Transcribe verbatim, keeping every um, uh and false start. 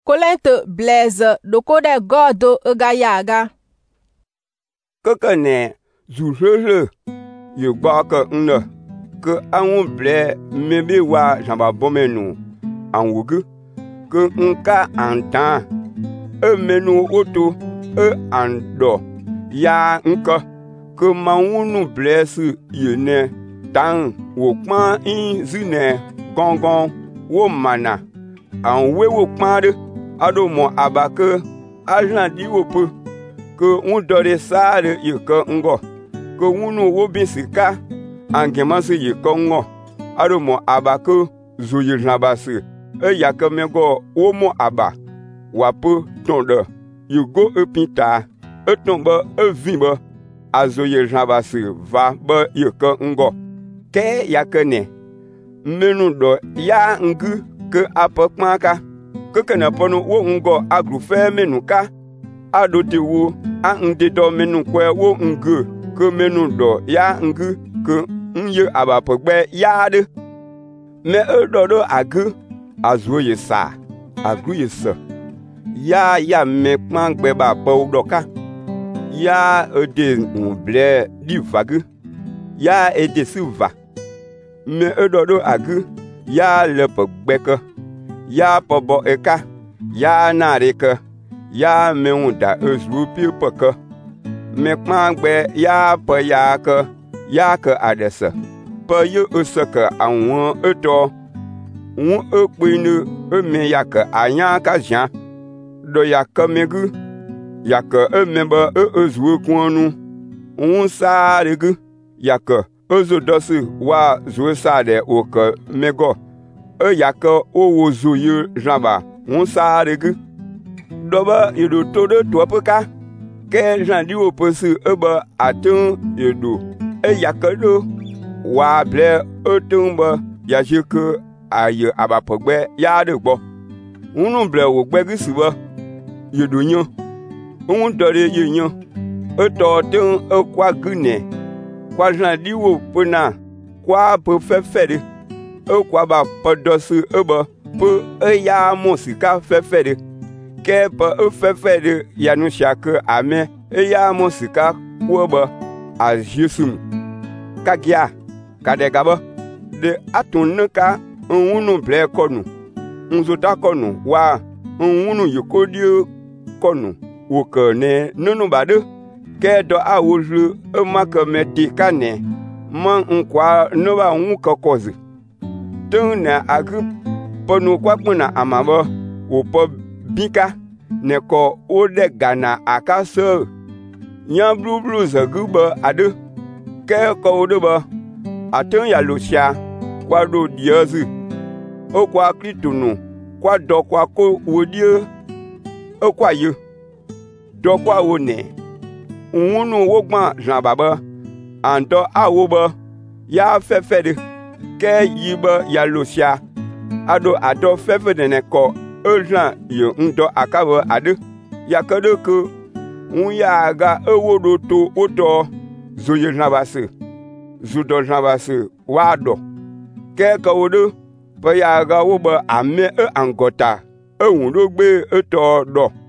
Kolente blaise doko de godo ega yaga. Keke ne zuhlele ye gbake nne ke anwu ble mebe wa jamba bomenu anwugu ke nka antan e menu oto e ando ya nka ke mawunu blesse yene tan wo kpan in zine gongon wo mana an we wo kpan de ado mo abake ajan di wo pe ke un dore sare ye ke ngo ke wunu wo bisika angemase ye ke ngo ado mo abake zo ye jabase e ya ke mego wo mo aba wapo tonde ye go epita e tombe e vimbe azo ye jabase va be ye ke ngo ke ya ke ne menu do ya ngu ke apokmaka ke kana pono wo ngo agru fe menu ka ado te wo a nde do menu kwe wo ngu ke menu do ya ngu ke nye abapogbe ya de me e do do agu azo ye sa agru ye sa ya ya me kpangbe ba po do ka ya ede nble di vagu ya ede silva me e do do agu ya le pogbeke ya pobo eka ya nareke ya meunda ezru pipeke me kpangbe ya po ya ke ya ke adese pe ye eseke awon eto won epinu eme ya ke anya ka jan do ya ke megu ya ke emebe e ezru kwonu won sa regu ya ke ozo dosi wa zo sa de o ke mego e ya ke o wo zo ye jamba won sa regu doba yedo todo topeka ke jandi o posi eba atun yedo e ya ke do wa ble otumba ya jike aye abapogbe ya de gbo unu ble wo gbegi siba yedo nyo un dore ye nyo e to tun e kwa gune kwa jandi wo pona kwa pe fefede e kwa ba podosi eba pe e ya musika fefede ke pe e fefede ya nu shake ame e ya musika kuba a jesum kagia kadegaba de atunuka unu ble konu nzuta konu wa unu yikodio konu wokane nunu bade ke do awolu e maka meti kane man nkwa no ba nka kozi tun na agu ponu kwakuna amabo wo po bika ne ko ode gana akaso yan blu blu zaguba ade ke ko ode ba atun ya losia kwa do diazi o kwa kritunu kwa do kwa ko wodie o kwa ye do kwa wone unu wogban jan baba ando awoba ya fefede ke yiba ya losia ado ado fefede ne ko ojan yo ndo akabo ade ya kadoko un ya ga ewodo to oto zoye jabase zudo jabase wado ke ka wodo pa ya ga wo ba ame e angota e un do gbe eto do